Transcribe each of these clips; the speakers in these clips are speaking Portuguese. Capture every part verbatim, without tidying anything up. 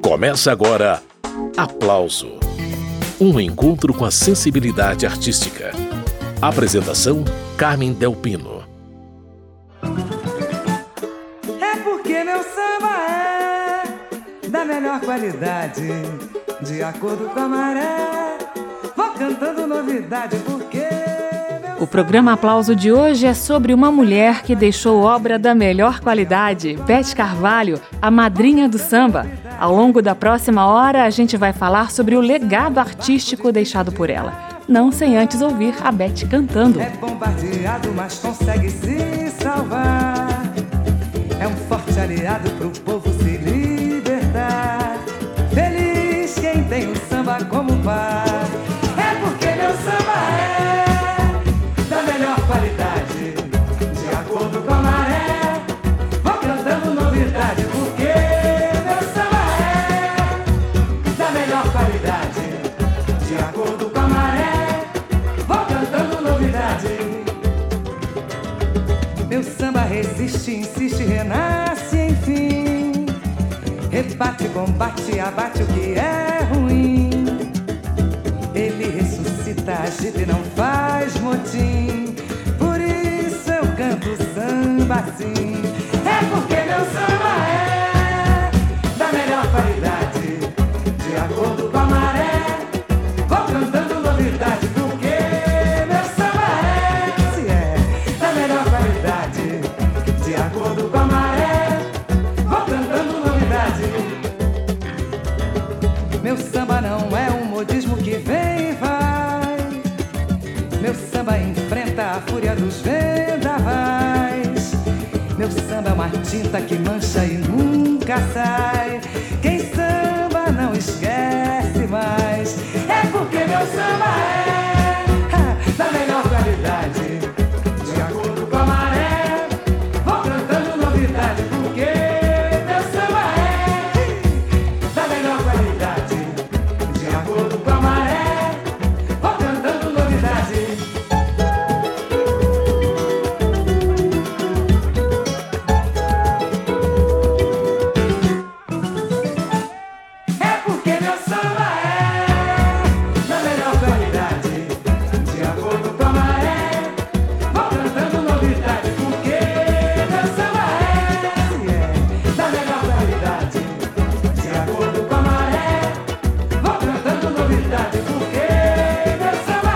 Começa agora Aplauso, um encontro com a sensibilidade artística. Apresentação, Carmen Del Pino. É porque meu samba é da melhor qualidade, de acordo com a maré, vou cantando novidade porque... O programa Aplauso de hoje é sobre uma mulher que deixou obra da melhor qualidade, Beth Carvalho, a madrinha do samba. Ao longo da próxima hora, a gente vai falar sobre o legado artístico deixado por ela. Não sem antes ouvir a Beth cantando. É bombardeado, mas consegue se salvar. É um forte aliado pro povo se libertar. Feliz quem tem o samba como par. É porque meu samba é da melhor qualidade, de acordo com a maré, vou cantando novidade, porque meu samba é da melhor qualidade, de acordo com a maré, vou cantando novidade. Meu samba resiste, insiste, renasce, enfim, rebate, combate, abate o que é ruim. Ele ressuscita, agita e não faz motim. Por isso eu canto samba assim. É porque meu samba é da melhor qualidade, de acordo com a maré, vou cantando novidade. Porque meu samba é, se é da melhor qualidade, de acordo com a maré, vou cantando novidade. Meu samba não é um modismo que vem e vai. Meu samba enfrenta a fúria dos vendavais. Meu samba é uma tinta que mancha e nunca sai. Quem samba não esquece mais. É porque meu samba é ha, da melhor qualidade, de acordo com a maré, vou cantando novidade. Porque meu samba é da melhor qualidade, de acordo com a maré, vou cantando novidade. É porque meu samba é da melhor qualidade, de acordo com a maré, vou cantando novidade. Porque meu samba é, da melhor qualidade, de acordo com a maré, vou cantando novidade. Porque meu samba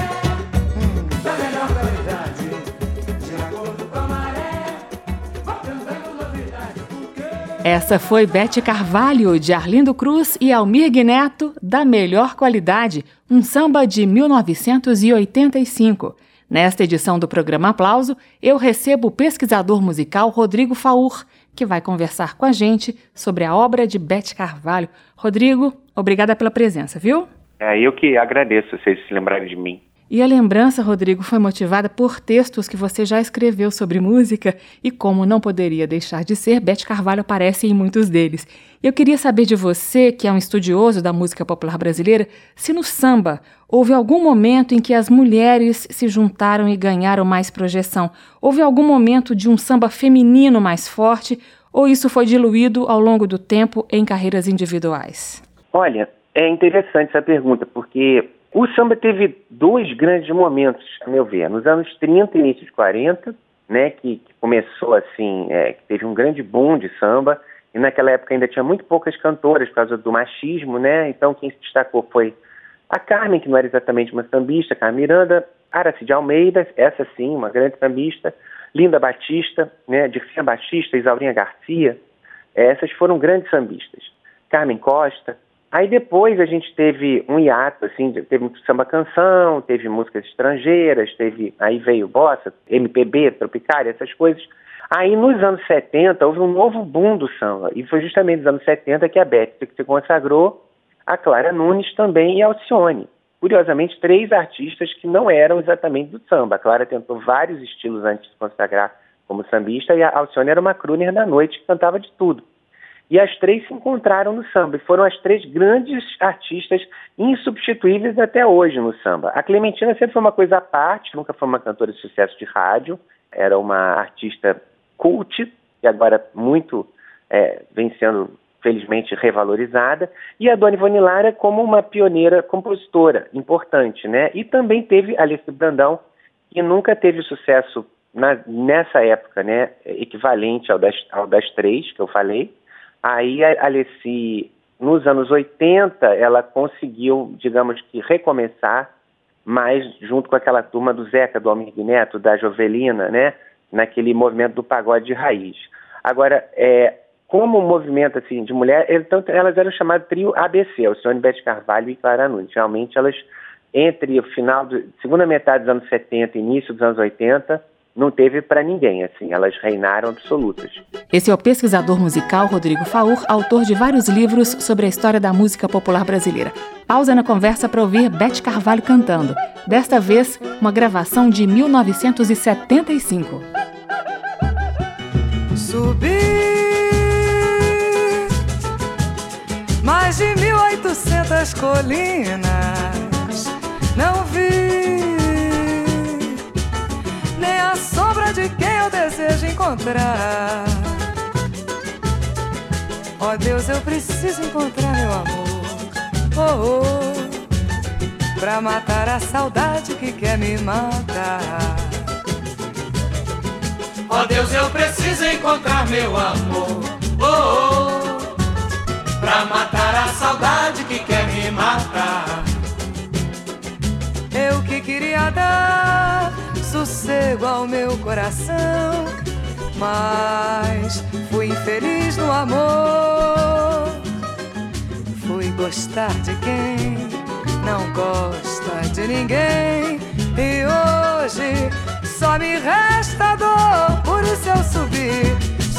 é da melhor qualidade, de acordo com a maré, vou cantando novidade. Porque... Essa foi Beth Carvalho, de Arlindo Cruz e Almir Neto, da melhor qualidade, um samba de mil novecentos e oitenta e cinco. Nesta edição do programa Aplauso, eu recebo o pesquisador musical Rodrigo Faur, que vai conversar com a gente sobre a obra de Beth Carvalho. Rodrigo, obrigada pela presença, viu? É, eu que agradeço vocês se lembrarem de mim. E a lembrança, Rodrigo, foi motivada por textos que você já escreveu sobre música e, como não poderia deixar de ser, Beth Carvalho aparece em muitos deles. Eu queria saber de você, que é um estudioso da música popular brasileira, se no samba houve algum momento em que as mulheres se juntaram e ganharam mais projeção. Houve algum momento de um samba feminino mais forte ou isso foi diluído ao longo do tempo em carreiras individuais? Olha, é interessante essa pergunta, porque o samba teve dois grandes momentos, a meu ver, nos anos trinta e início de quarenta, né, que, que começou assim, é, que teve um grande boom de samba, e naquela época ainda tinha muito poucas cantoras por causa do machismo, né, então quem se destacou foi a Carmen, que não era exatamente uma sambista, Carmen Miranda, Aracide Almeida, essa sim, uma grande sambista, Linda Batista, né, Dirceu Batista, Isaurinha Garcia, essas foram grandes sambistas, Carmen Costa. Aí depois a gente teve um hiato, assim, teve muito samba-canção, teve músicas estrangeiras, teve, aí veio bossa, M P B, tropicália, essas coisas. Aí nos anos setenta houve um novo boom do samba, e foi justamente nos anos setenta que a Beth se consagrou, a Clara Nunes também e a Alcione. Curiosamente, três artistas que não eram exatamente do samba. A Clara tentou vários estilos antes de se consagrar como sambista, e a Alcione era uma crooner da noite que cantava de tudo. E as três se encontraram no samba, e foram as três grandes artistas insubstituíveis até hoje no samba. A Clementina sempre foi uma coisa à parte, nunca foi uma cantora de sucesso de rádio, era uma artista cult, e agora muito é, vem sendo felizmente revalorizada, e a Dona Ivone Lara como uma pioneira compositora importante, né? E também teve Alice Brandão, que nunca teve sucesso na, nessa época, né? Equivalente ao das, ao das três que eu falei. Aí a Alice, nos anos oitenta, ela conseguiu, digamos que, recomeçar, mas junto com aquela turma do Zeca, do Almir Neto, da Jovelina, né? Naquele movimento do pagode de raiz. Agora, é... como movimento assim, de mulher, então, elas eram chamadas trio A B C, Alcione, Beth Carvalho e Clara Nunes. Realmente, elas, entre o final, da segunda metade dos anos setenta e início dos anos oitenta, não teve para ninguém, assim, elas reinaram absolutas. Esse é o pesquisador musical Rodrigo Faur, autor de vários livros sobre a história da música popular brasileira. Pausa na conversa para ouvir Beth Carvalho cantando. Desta vez, uma gravação de mil novecentos e setenta e cinco. Subi mais de mil e oitocentas colinas, não vi nem a sombra de quem eu desejo encontrar. Ó Deus, eu preciso encontrar meu amor, oh, oh, pra matar a saudade que quer me matar. Ó Deus, eu preciso encontrar meu amor, oh, oh, pra matar a saudade que quer me matar. Eu que queria dar sossego ao meu coração, mas fui infeliz no amor. Fui gostar de quem não gosta de ninguém, e hoje só me resta dor. Por isso eu subi,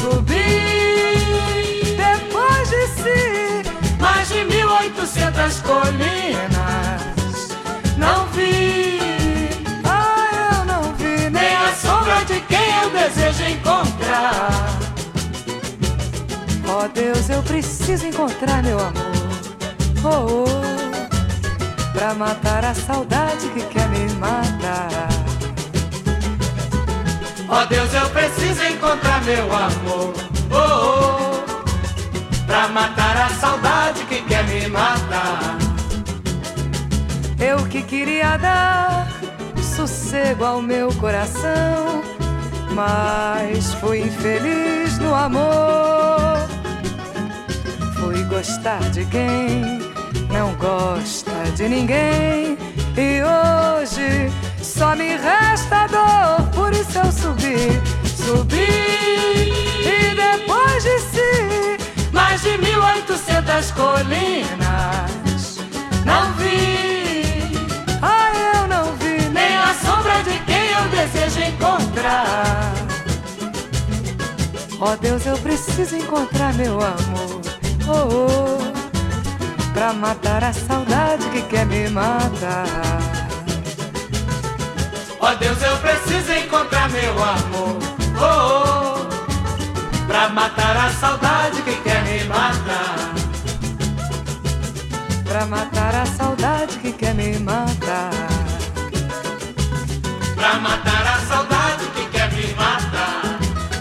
subi depois de si mais de mil e oitocentas colinas, não vi, ah, eu não vi nem a sombra de quem eu desejo encontrar. Ó Deus, eu preciso encontrar meu amor, oh, oh, pra matar a saudade que quer me matar. Ó Deus, eu preciso encontrar meu amor, oh, oh, pra matar a saudade que quer me matar. Eu que queria dar sossego ao meu coração, mas fui infeliz no amor. Fui gostar de quem não gosta de ninguém, e hoje só me resta dor. Por isso eu subi, subi, e depois de si mais de mil e oitocentas colinas, não vi, ah, eu não vi nem a sombra de quem eu desejo encontrar. Ó Deus, eu preciso encontrar meu amor, oh, oh, pra matar a saudade que quer me matar. Ó Deus, eu preciso encontrar meu amor, oh, oh, pra matar a saudade que quer me matar. Pra matar a saudade que quer me matar. Pra matar a saudade que quer me matar.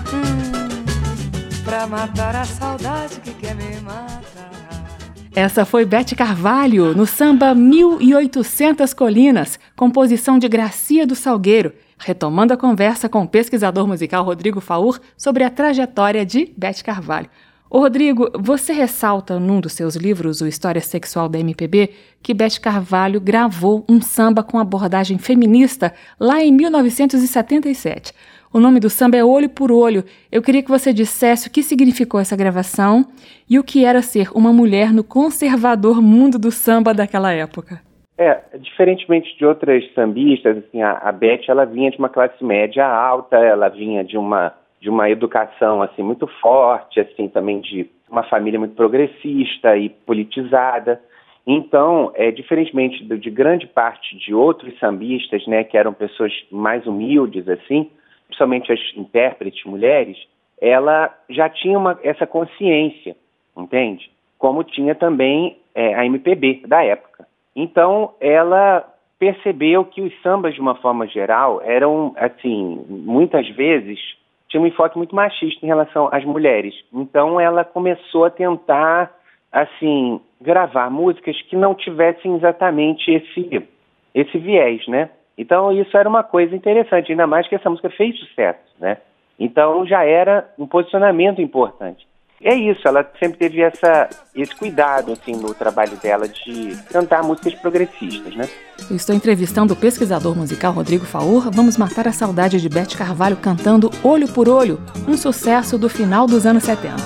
Hum, pra matar a saudade que quer me matar. Essa foi Beth Carvalho, no samba mil e oitocentas colinas, composição de Gracia do Salgueiro, retomando a conversa com o pesquisador musical Rodrigo Faur sobre a trajetória de Beth Carvalho. Ô Rodrigo, você ressalta num dos seus livros, o História Sexual da M P B, que Beth Carvalho gravou um samba com abordagem feminista lá em mil novecentos e setenta e sete. O nome do samba é Olho por Olho. Eu queria que você dissesse o que significou essa gravação e o que era ser uma mulher no conservador mundo do samba daquela época. É, diferentemente de outras sambistas, assim, a, a Beth, ela vinha de uma classe média alta, ela vinha de uma, de uma educação, assim, muito forte, assim, também de uma família muito progressista e politizada. Então, é, diferentemente de, de grande parte de outros sambistas, né, que eram pessoas mais humildes, assim, principalmente as intérpretes mulheres, ela já tinha uma, essa consciência, entende? Como tinha também é, a M P B da época. Então, ela percebeu que os sambas, de uma forma geral, eram, assim, muitas vezes tinha um enfoque muito machista em relação às mulheres. Então ela começou a tentar, assim, gravar músicas que não tivessem exatamente esse, esse viés, né? Então isso era uma coisa interessante, ainda mais que essa música fez sucesso, né? Então já era um posicionamento importante. É isso, ela sempre teve essa, esse cuidado assim, no trabalho dela de cantar músicas progressistas, né? Eu estou entrevistando o pesquisador musical Rodrigo Faur. Vamos matar a saudade de Beth Carvalho cantando Olho por Olho, um sucesso do final dos anos setenta.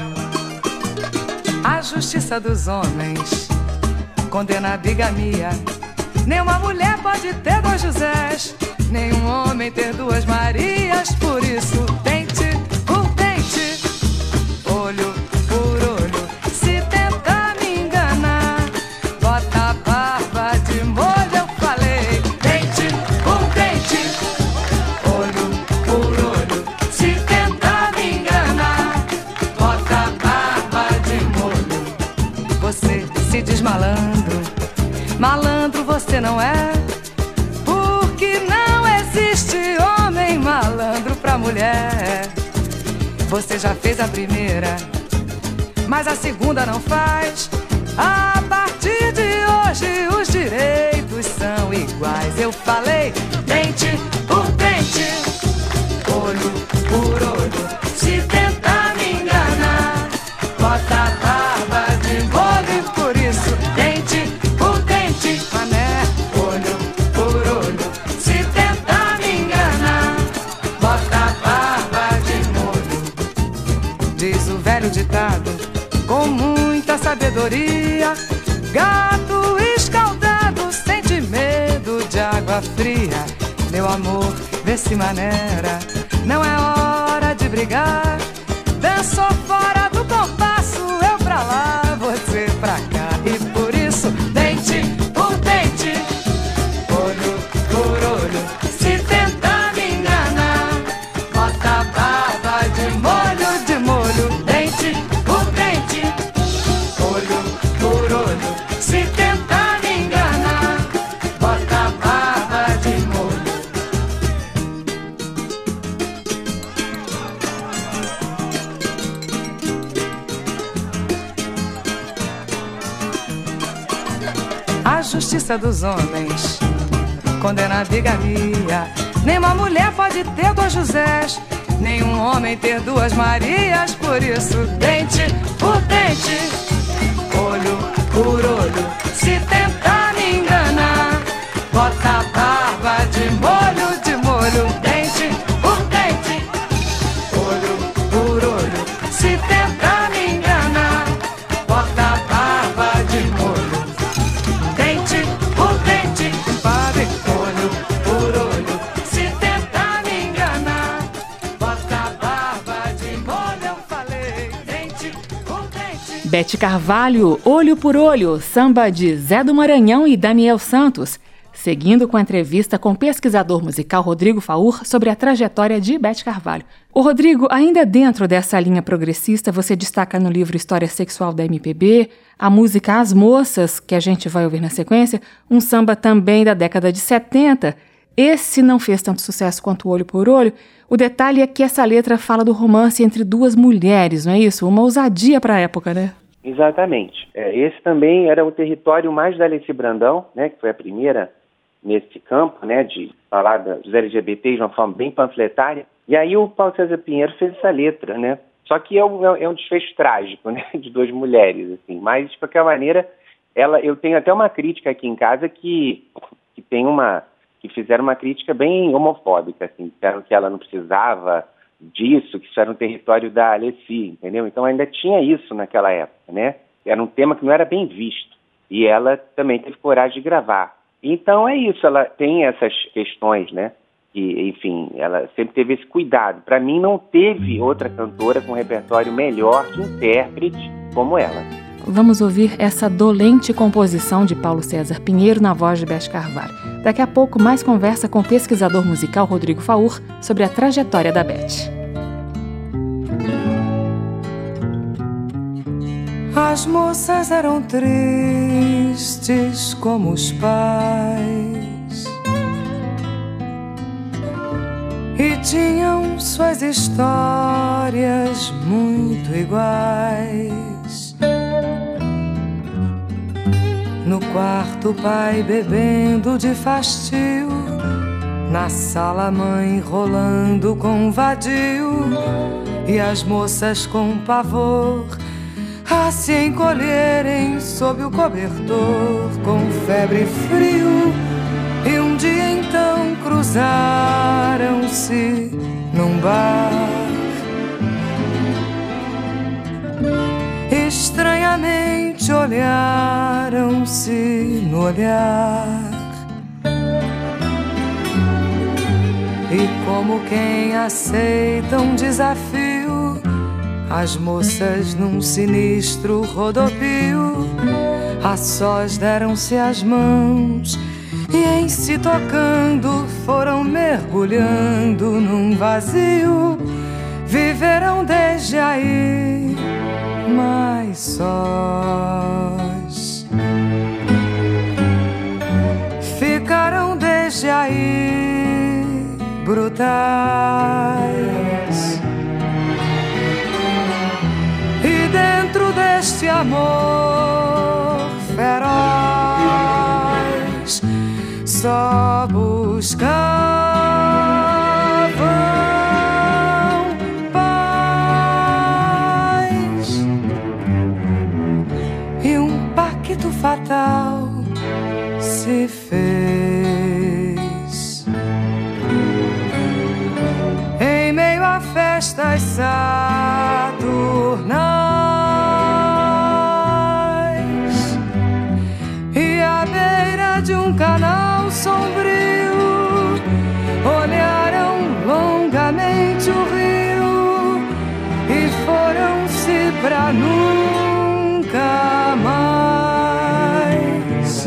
A justiça dos homens condena a bigamia. Nenhuma mulher pode ter dois Josés, nenhum homem ter duas Marias. Por isso, dente por dente, olho por olho. Se tentar me enganar, bota a barba de molho. Eu falei, dente por dente, olho por olho. Se tentar me enganar, bota a barba de molho. Você se diz malandro, malandro você não é, porque não existe homem malandro pra mulher. Você já fez a primeira, mas a segunda não faz. A partir de hoje os direitos são iguais. Eu falei, dente por dente, olho por olho. Se tentar me enganar, bota a barba de molho. E por isso, dente por dente, mané, olho por olho. Se tentar me enganar, bota a barba de molho. Diz o velho ditado, com muita sabedoria: gato escaldado sente medo de água fria. Meu amor, vê se maneira, não é hora de brigar. Dançou fora do compasso, eu pra lá, você pra cá. E por isso, dente por dente, olho por olho. Se tentar me enganar, bota a barba de molho, de molho. Dente por dente, olho por olho. Se tentar me enganar, bota a barba de molho. A justiça dos homens condena a bigamia. Nenhuma mulher pode ter dois Josés, nenhum homem ter duas Marias. Por isso, dente por dente, olho por olho. Se tentar me enganar, bota a barba de molho, de molho. Dente por dente, olho por olho. Se tentar me enganar, bota a barba de molho. Dente por dente, padre, olho por olho. Se tentar me enganar, bota a barba de molho. Eu falei, dente por dente. Beth Carvalho, Olho por Olho, samba de Zé do Maranhão e Daniel Santos. Seguindo com a entrevista com o pesquisador musical Rodrigo Faur sobre a trajetória de Beth Carvalho. O Rodrigo, ainda dentro dessa linha progressista, você destaca no livro História Sexual da M P B, a música As Moças, que a gente vai ouvir na sequência, um samba também da década de setenta. Esse não fez tanto sucesso quanto o Olho por Olho. O detalhe é que essa letra fala do romance entre duas mulheres, não é isso? Uma ousadia para a época, né? Exatamente. É, esse também era o território mais da Alessi Brandão, né, que foi a primeira nesse campo, né, de falar dos L G B T de uma forma bem panfletária. E aí o Paulo César Pinheiro fez essa letra, né? Só que é um, é um desfecho trágico, né, de duas mulheres, assim. Mas, de qualquer maneira, ela, eu tenho até uma crítica aqui em casa que, que tem uma... que fizeram uma crítica bem homofóbica, assim, disseram que ela não precisava disso, que isso era um território da Alessi, entendeu? Então ainda tinha isso naquela época, né? Era um tema que não era bem visto. E ela também teve coragem de gravar. Então é isso, ela tem essas questões, né? E, enfim, ela sempre teve esse cuidado. Para mim não teve outra cantora com um repertório melhor de intérprete como ela. Vamos ouvir essa dolente composição de Paulo César Pinheiro na voz de Beth Carvalho. Daqui a pouco, mais conversa com o pesquisador musical Rodrigo Faur sobre a trajetória da Beth. As moças eram tristes como os pais e tinham suas histórias muito iguais. No quarto o pai bebendo de fastio, na sala a mãe rolando com vadio, e as moças com pavor a se encolherem sob o cobertor, com febre e frio. E um dia então cruzaram-se num bar, estranhamente olharam-se no olhar, e como quem aceita um desafio, as moças num sinistro rodopio a sós deram-se as mãos, e em se tocando foram mergulhando num vazio. Viveram desde aí mais sós, ficaram desde aí brutais. E dentro deste amor feroz só buscavam paz, e um pacto fatal se fez em meio a festas saturnais, e à beira de um canal sombrio olharam longamente o rio e foram-se pra nunca mais.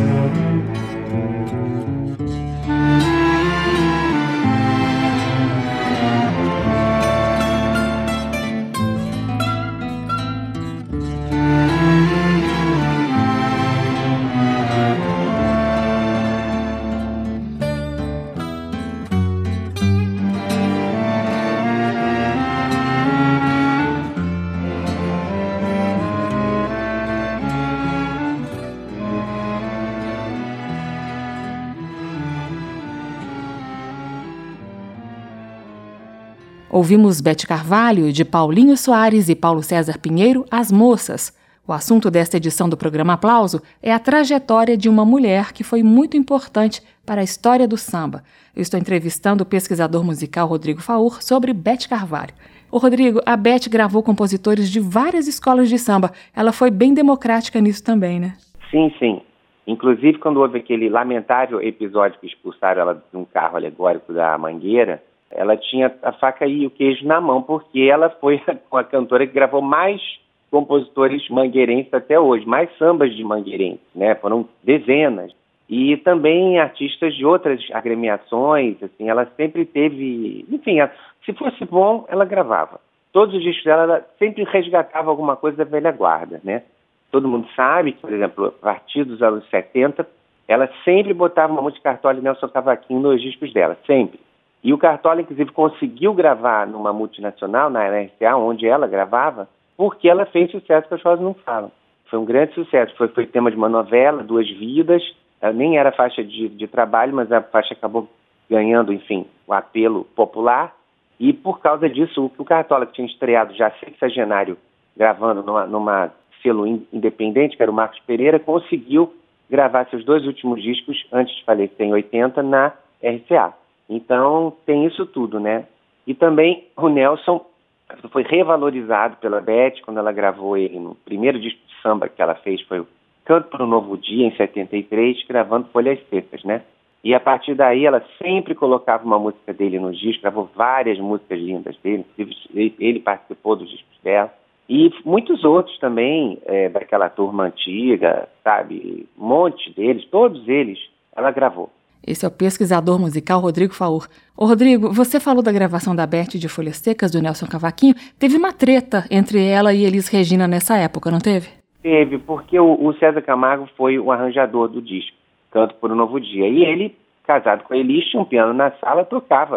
Ouvimos Bete Carvalho, de Paulinho Soares e Paulo César Pinheiro, As Moças. O assunto desta edição do programa Aplauso é a trajetória de uma mulher que foi muito importante para a história do samba. Eu estou entrevistando o pesquisador musical Rodrigo Faur sobre Bete Carvalho. Ô Rodrigo, a Bete gravou compositores de várias escolas de samba. Ela foi bem democrática nisso também, né? Sim, sim. Inclusive, quando houve aquele lamentável episódio que expulsaram ela de um carro alegórico da Mangueira, ela tinha a faca e o queijo na mão, porque ela foi a cantora que gravou mais compositores mangueirenses até hoje, mais sambas de mangueirenses, né? Foram dezenas. E também artistas de outras agremiações, assim, ela sempre teve... Enfim, se fosse bom, ela gravava. Todos os discos dela, ela sempre resgatava alguma coisa da velha guarda, né? Todo mundo sabe que, por exemplo, a partir dos anos setenta, ela sempre botava uma música Cartola e Nelson Cavaquinho nos discos dela, sempre. E o Cartola, inclusive, conseguiu gravar numa multinacional, na R C A, onde ela gravava, porque ela fez sucesso que as rosas não falam. Foi um grande sucesso. Foi, foi tema de uma novela, Duas Vidas. Ela nem era faixa de, de trabalho, mas a faixa acabou ganhando, enfim, o apelo popular. E por causa disso, o Cartola, que tinha estreado já sexagenário, gravando numa, numa selo independente, que era o Marcos Pereira, conseguiu gravar seus dois últimos discos, antes de falecer em oitenta, na R C A. Então, tem isso tudo, né? E também o Nelson foi revalorizado pela Bete quando ela gravou ele no primeiro disco de samba que ela fez, foi o Canto para o Novo Dia, em setenta e três, gravando Folhas Secas, né? E a partir daí ela sempre colocava uma música dele no disco, gravou várias músicas lindas dele, ele participou dos discos dela. E muitos outros também, é, daquela turma antiga, sabe? Um monte deles, todos eles, ela gravou. Esse é o pesquisador musical Rodrigo Faur. Ô Rodrigo, você falou da gravação da Bete de Folhas Secas, do Nelson Cavaquinho. Teve uma treta entre ela e Elis Regina nessa época, não teve? Teve, porque o, o César Camargo foi o arranjador do disco, Canto por um Novo Dia. E ele, casado com a Elis, tinha um piano na sala, tocava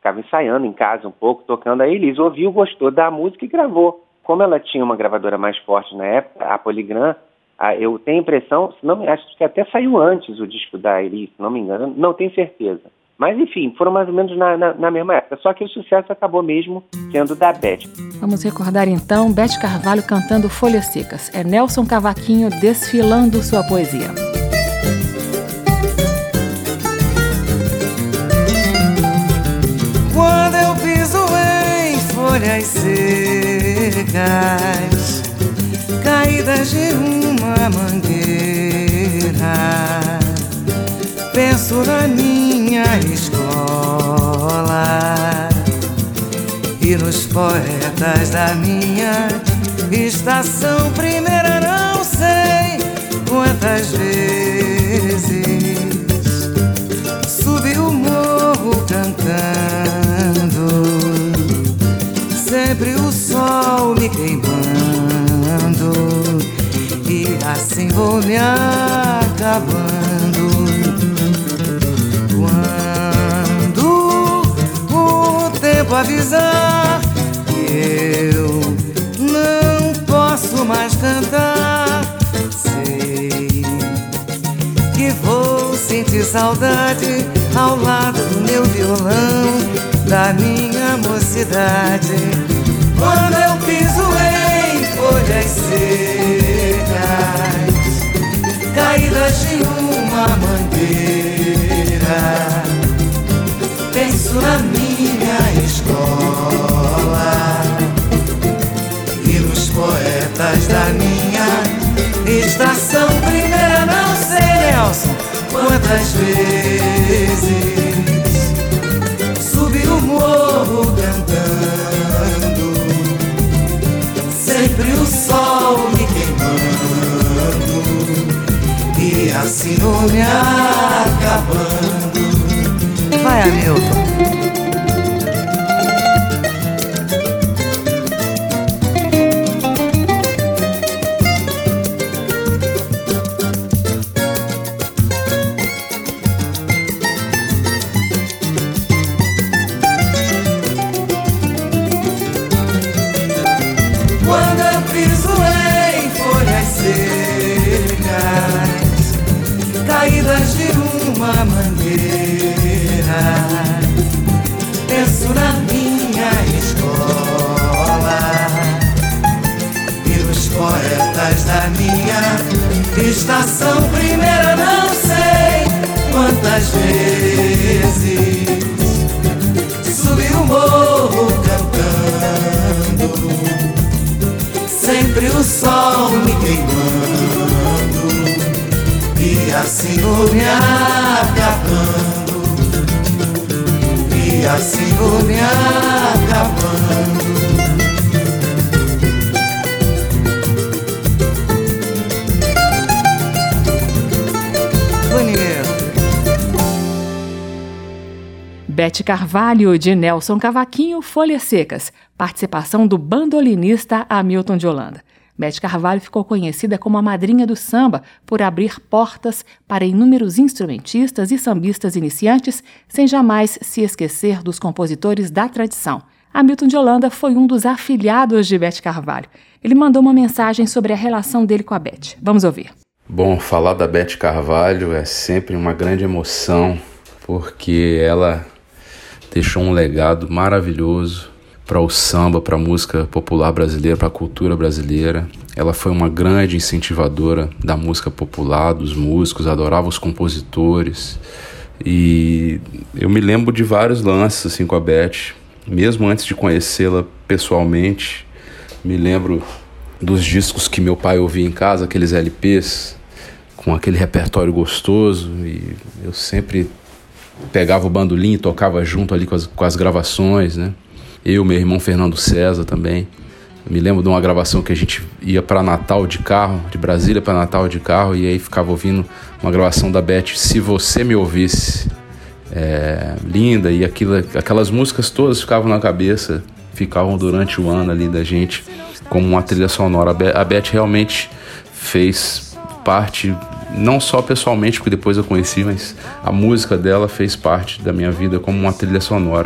ficava ensaiando em casa um pouco, tocando. Aí a Elis ouviu, gostou da música e gravou. Como ela tinha uma gravadora mais forte na época, a Polygram, a, eu tenho a impressão, se não, acho que até saiu antes o disco da Elis, se não me engano, não tenho certeza. Mas, enfim, foram mais ou menos na, na, na mesma época. Só que o sucesso acabou mesmo sendo da Beth. Vamos recordar, então, Beth Carvalho cantando Folhas Secas. É Nelson Cavaquinho desfilando sua poesia. Quando eu piso em folhas secas, caídas de uma mangueira, penso na minha escola e nos poetas da minha estação primeira. Não sei quantas vezes subi o morro cantando, sempre o sol me queimando, e assim vou me acabando. Avisar que eu não posso mais cantar, sei que vou sentir saudade ao lado do meu violão, da minha mocidade. Quando eu piso em folhas secas, caídas de uma mangueira, penso na minha escola e nos poetas da minha estação primeira. Não sei, Nelson, quantas vezes subi o morro cantando, sempre o sol me queimando, e assim vou me acabando. Vai, Hamilton. Caídas de uma mangueira, penso na minha escola e nos poetas da minha estação primeira. Não sei quantas vezes subi o morro cantando, sempre o sol me queimando, e assim vou me acabando, e assim vou me acabando. Bonito. Beth Carvalho, de Nelson Cavaquinho, Folhas Secas. Participação do bandolinista Hamilton de Holanda. Beth Carvalho ficou conhecida como a madrinha do samba por abrir portas para inúmeros instrumentistas e sambistas iniciantes, sem jamais se esquecer dos compositores da tradição. Hamilton de Holanda foi um dos afilhados de Beth Carvalho. Ele mandou uma mensagem sobre a relação dele com a Beth. Vamos ouvir. Bom, falar da Beth Carvalho é sempre uma grande emoção, porque ela deixou um legado maravilhoso para o samba, para a música popular brasileira, para a cultura brasileira. Ela foi uma grande incentivadora da música popular, dos músicos, adorava os compositores. E eu me lembro de vários lances assim, com a Beth, mesmo antes de conhecê-la pessoalmente. Me lembro dos discos que meu pai ouvia em casa, aqueles L Ps, com aquele repertório gostoso, e eu sempre pegava o bandolim e tocava junto ali com as, com as gravações, né? Eu, meu irmão Fernando César também. Eu me lembro de uma gravação que a gente ia para Natal de carro, de Brasília para Natal de carro, e aí ficava ouvindo uma gravação da Beth, Se Você Me Ouvisse. É, linda, e aquilo, aquelas músicas todas ficavam na cabeça, ficavam durante o ano ali da gente como uma trilha sonora. A Beth realmente fez parte, não só pessoalmente, porque depois eu conheci, mas a música dela fez parte da minha vida como uma trilha sonora.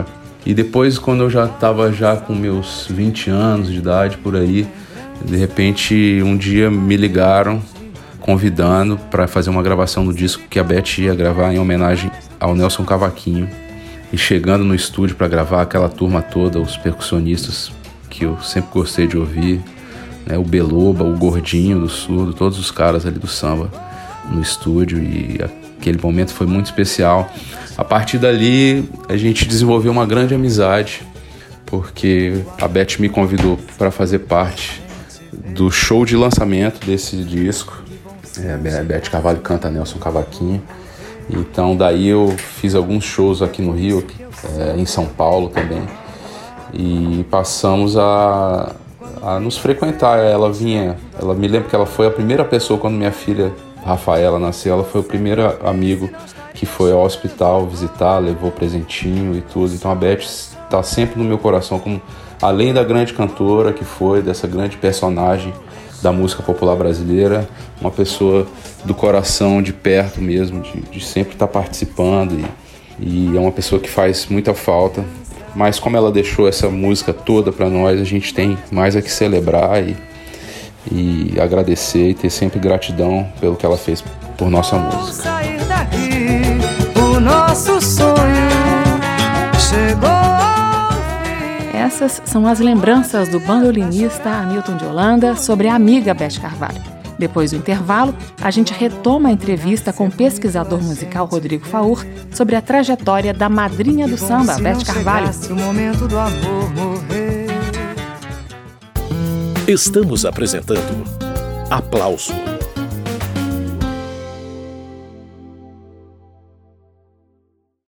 E depois, quando eu já estava já com meus vinte anos de idade, por aí, de repente, um dia me ligaram convidando para fazer uma gravação do disco que a Beth ia gravar em homenagem ao Nelson Cavaquinho. E chegando no estúdio para gravar, aquela turma toda, os percussionistas que eu sempre gostei de ouvir, né, o Beloba, o Gordinho do Surdo, todos os caras ali do samba no estúdio, e aquele momento foi muito especial. A partir dali, a gente desenvolveu uma grande amizade, porque a Beth me convidou para fazer parte do show de lançamento desse disco. É, a Beth Carvalho canta Nelson Cavaquinho. Então daí eu fiz alguns shows aqui no Rio, é, em São Paulo também, e passamos a, a nos frequentar. Ela vinha, ela me lembra que ela foi a primeira pessoa, quando minha filha Rafaela nasceu, ela foi o primeiro amigo que foi ao hospital visitar, levou presentinho e tudo. Então a Beth está sempre no meu coração, como, além da grande cantora que foi, dessa grande personagem da música popular brasileira, uma pessoa do coração, de perto mesmo, de, de sempre estar participando, e, e é uma pessoa que faz muita falta. Mas como ela deixou essa música toda para nós, a gente tem mais a que celebrar e, e agradecer, e ter sempre gratidão pelo que ela fez por nossa música. Sair daqui, o nosso sonho chegou ao fim. Essas são as lembranças do bandolinista Hamilton de Holanda sobre a amiga Beth Carvalho. Depois do intervalo, a gente retoma a entrevista com o pesquisador musical Rodrigo Faur sobre a trajetória da madrinha do samba, Beth Carvalho. O momento do amor morrer. Estamos apresentando Aplauso.